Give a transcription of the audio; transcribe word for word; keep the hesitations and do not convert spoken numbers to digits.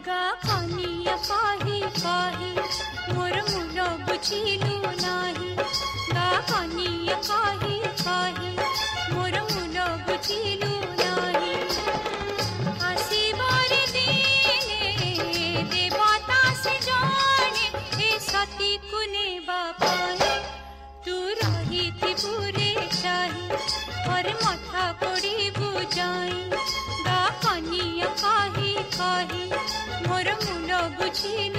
गा कनिया कही कही मोर मूल बुझिलु नाही गा कनिया कही कही मोर मूल बुझिलु नाही आसीबार दिने देवता से जाने ए सती कुने बापाए तू रही थी पूरे चाही और मथा कोड़ी बुझाई गा कनिया कही कही मोर मूल बुझिलु